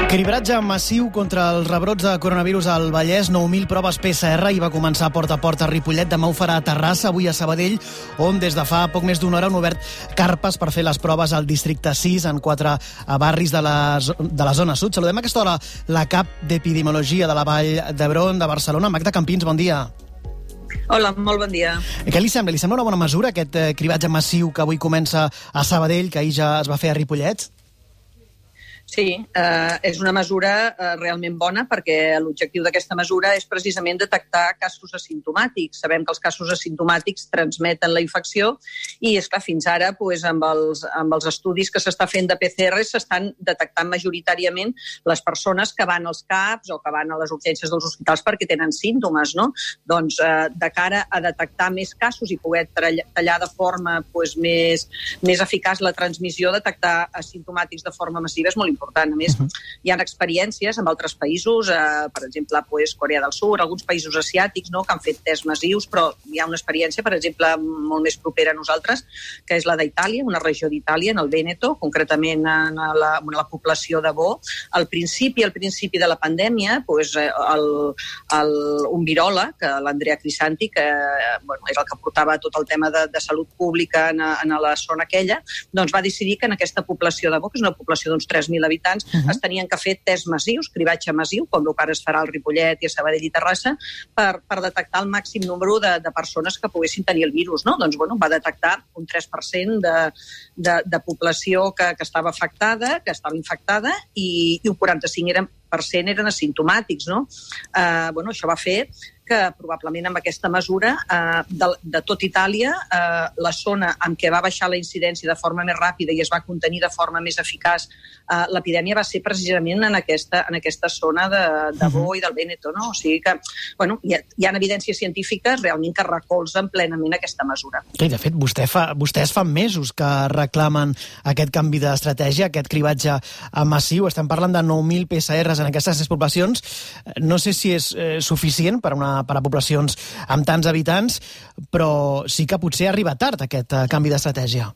Cribratge massiu contra els rebrots de coronavirus al Vallès, 9.000 proves PCR i va començar porta a porta a Ripollet, demà ho farà a Terrassa, avui a Sabadell, on des de fa poc més d'una hora han obert carpes per fer les proves al districte 6 en 4 barris de la zona sud. Saludem a aquesta hora la cap d'Epidemiologia de la Vall d'Hebron de Barcelona, Magda Campins, bon dia. Hola, molt bon dia. Què li sembla? Li sembla una bona mesura aquest cribatge massiu que avui comença a Sabadell, que ahir ja es va fer a Ripollet? Sí, és una mesura realment bona perquè l'objectiu d'aquesta mesura és precisament detectar casos asimptomàtics. Sabem que els casos asimptomàtics transmeten la infecció i, esclar, fins ara amb els estudis que s'està fent de PCR s'estan detectant majoritàriament les persones que van als CAPs o que van a les urgències dels hospitals perquè tenen símptomes, no? Doncs de cara a detectar més casos i poder tallar de forma més eficaç la transmissió, detectar asimptomàtics de forma massiva és molt important. A més, hi ha experiències en altres països, per exemple, Corea del Sud, alguns països asiàtics, que han fet tests massius, però hi ha una experiència, per exemple, molt més propera a nosaltres, que és la d'Itàlia, una regió d'Itàlia, en el Vèneto, concretament en la població de Bo. Al principi de la pandèmia, un viròleg, l'Andrea Crisanti, que és el que portava tot el tema de salut pública en la zona aquella, doncs va decidir que en aquesta població de Bo, que és una població d'uns 3.000 habitants, es tenien que fer tests massius, cribatge massiu, com el que ara es farà al Ripollet i a Sabadell i Terrassa, per detectar el màxim número de persones que poguessin tenir el virus, no? Doncs, va detectar un 3% de població que estava afectada, que estava infectada, i un 45% eren asimptomàtics, no? Això va fer que probablement amb aquesta mesura de tot Itàlia, la zona en què va baixar la incidència de forma més ràpida i es va contenir de forma més eficaç l'epidèmia va ser precisament en aquesta zona de Bo i del Vèneto, no? O sigui que hi ha evidències científiques realment que recolzen plenament aquesta mesura. I de fet, vostès fa mesos que reclamen aquest canvi d'estratègia, aquest cribatge massiu. Estem parlant de 9.000 PCRs en aquestes 6 poblacions. No sé si és suficient per a poblacions amb tants habitants, però sí que potser arriba tard aquest canvi d'estratègia.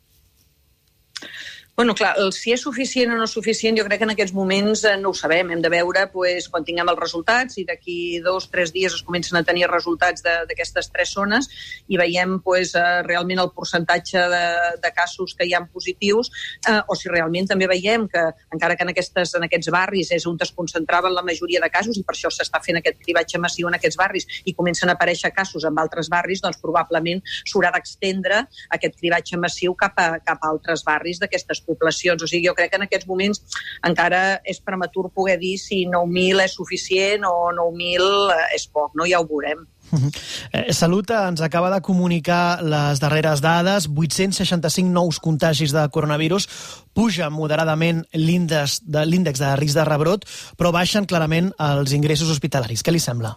Clar, si és suficient o no suficient, jo crec que en aquests moments no ho sabem. Hem de veure quan tinguem els resultats i d'aquí 2 o 3 dies es comencen a tenir resultats d'aquestes 3 zones i veiem realment el percentatge de casos que hi ha positius o si realment també veiem que encara que en aquests barris és on es concentraven la majoria de casos i per això s'està fent aquest cribatge massiu en aquests barris i comencen a aparèixer casos en altres barris, doncs probablement s'haurà d'extendre aquest cribatge massiu cap a altres barris d'aquestes poblacions. O sigui, jo crec que en aquests moments encara és prematur poder dir si 9.000 és suficient o 9.000 és poc, no? Ja ho veurem. Salut ens acaba de comunicar les darreres dades, 865 nous contagis de coronavirus, puja moderadament l'índex de risc de rebrot, però baixen clarament els ingressos hospitalaris. Què li sembla?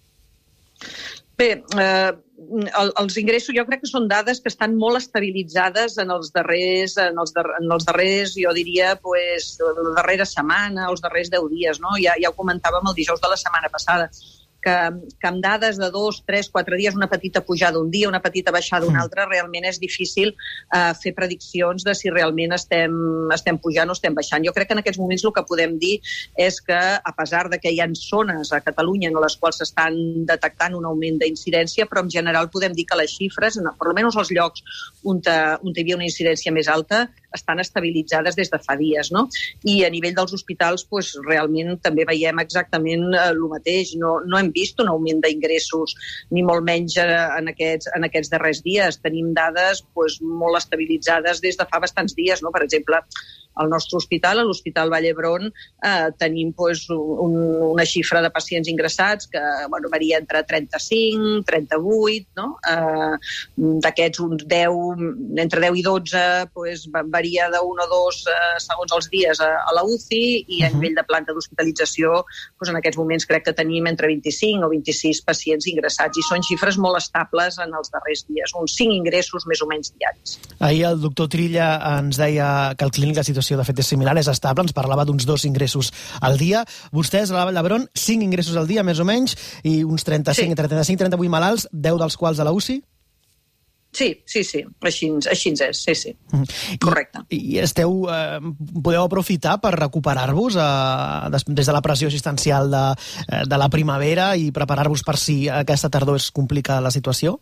Bé, els ingressos jo crec que són dades que estan molt estabilitzades en els darrers, jo diria, la darrera setmana, els darrers 10 dies, no? Ja ho comentàvem el dijous de la setmana passada, que amb dades de 2, 3, 4 dies, una petita pujada un dia, una petita baixada un altre, realment és difícil fer prediccions de si realment estem pujant o estem baixant. Jo crec que en aquests moments el que podem dir és que, a pesar de que hi ha zones a Catalunya en les quals s'estan detectant un augment d'incidència, però en general podem dir que les xifres, per almenys els llocs on hi havia una incidència més alta, estan estabilitzades des de fa dies, no? I a nivell dels hospitals, realment també veiem exactament el mateix. No hem vist un augment d'ingressos, ni molt menys en aquests darrers dies. Tenim dades molt estabilitzades des de fa bastants dies, no? Per exemple, al nostre hospital, a l'Hospital Vall d'Hebron, tenim una xifra de pacients ingressats que varia entre 35, 38, no? D'aquests uns 10, entre 10 i 12, varia de 1 o 2 segons els dies a la UCI i a nivell de planta d'hospitalització, en aquests moments crec que tenim entre 25 o 26 pacients ingressats i són xifres molt estables en els darrers dies, uns 5 ingressos més o menys diaris. Ahir el doctor Trilla ens deia que al clínic la situació de fet és similar, és estable, ens parlava d'uns 2 ingressos al dia. Vostès, a la Vall d'Hebron, 5 ingressos al dia, més o menys, i uns 35, 38 malalts, 10 dels quals a la UCI? Sí, així és, sí. Correcte. I podeu aprofitar per recuperar-vos des de la pressió assistencial de la primavera i preparar-vos per si aquesta tardor es complica la situació?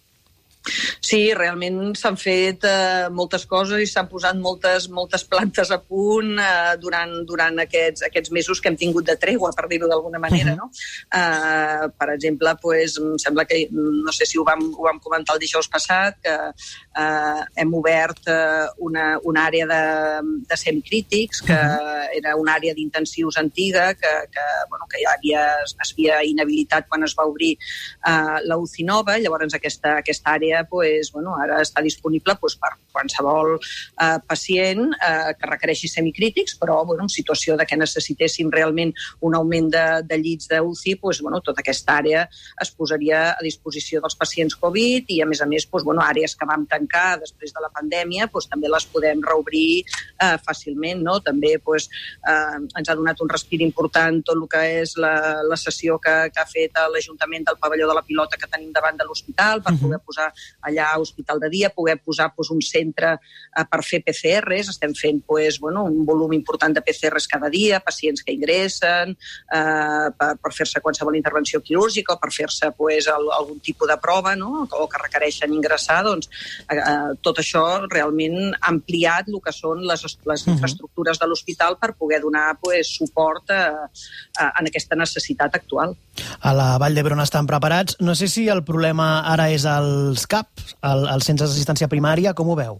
Sí, realment s'han fet moltes coses i s'han posat moltes plantes a punt durant aquests mesos que hem tingut de tregua, per dir-ho d'alguna manera, no? Per exemple, em sembla que, no sé si ho vam comentar el dijous passat, que hem obert una àrea de semicrítics, que era una àrea d'intensius antiga, que ja es havia inhabilitat quan es va obrir la UCI nova. Llavors aquesta àrea ara està disponible per qualsevol pacient que requereixi semicrítics, però en situació de que necessitéssim realment un augment de llits d'UCI, tota aquesta àrea es posaria a disposició dels pacients Covid i, a més, àrees que vam tancar després de la pandèmia, també les podem reobrir fàcilment, no? També ens ha donat un respir important tot el que és la sessió que ha fet l'Ajuntament del pavelló de la Pilota que tenim davant de l'hospital per poder posar allà hospital de dia, poder posar un centre per fer PCRs. Estem fent un volum important de PCRs cada dia, pacients que ingressen, per fer-se qualsevol intervenció quirúrgica o per fer-se algun tipus de prova, no? O que requereixen ingressar. Tot això realment ha ampliat el que són les infraestructures de l'hospital per poder donar suport en aquesta necessitat actual. A la Vall d'Hebron estan preparats. No sé si el problema ara és els CAPs, els centres d'assistència primària, com ho veu?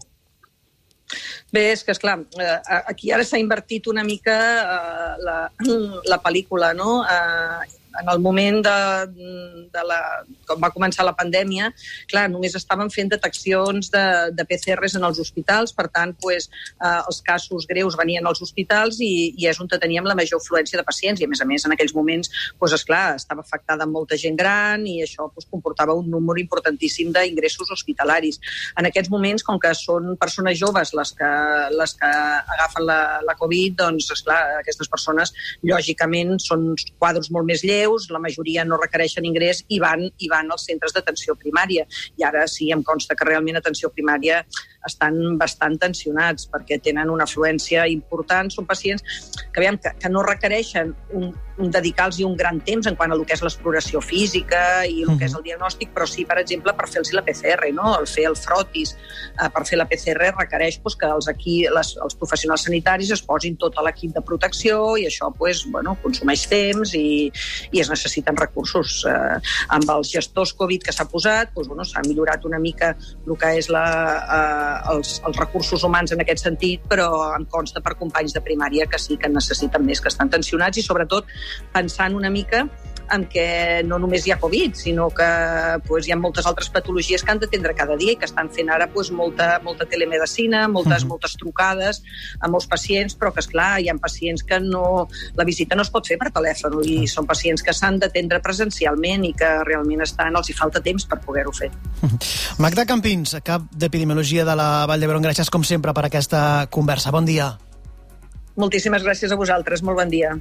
Bé, és que, esclar, aquí ara s'ha invertit una mica la pel·lícula, no? En el moment quan va començar la pandèmia, clar, només estaven fent deteccions de PCRs en els hospitals, per tant, els casos greus venien als hospitals i és on teníem la major afluència de pacients i, a més, en aquells moments, esclar, estava afectada molta gent gran i això comportava un número importantíssim d'ingressos hospitalaris. En aquests moments, com que són persones joves les que agafen la Covid, doncs, esclar, aquestes persones, lògicament, són quadres molt més lleus, la majoria no requereixen ingrés i van als centres d'atenció primària. I ara sí, em consta que realment atenció primària estan bastant tensionats perquè tenen una afluència important. Són pacients que no requereixen dedicar-los un gran temps en quant a el que és l'exploració física i el que és el diagnòstic, però sí, per exemple, per fer-los la PCR, no? El fer el frotis per fer la PCR requereix que els professionals sanitaris es posin tot l'equip de protecció i això consumeix temps i es necessiten recursos. Amb els gestors Covid que s'ha posat, s'ha millorat una mica el que és els recursos humans en aquest sentit, però em consta per companys de primària que sí que en necessiten més, que estan tensionats i sobretot pensant una mica en què no només hi ha Covid, sinó que hi ha moltes altres patologies que han d'atendre cada dia i que estan fent ara molta telemedicina, moltes trucades a molts pacients, però que, esclar, hi ha pacients que la visita no es pot fer per telèfon i són pacients que s'han d'atendre presencialment i que realment els hi falta temps per poder-ho fer. Magda Campins, cap d'Epidemiologia de la Vall d'Hebron, gràcies com sempre per aquesta conversa. Bon dia. Moltíssimes gràcies a vosaltres, molt bon dia.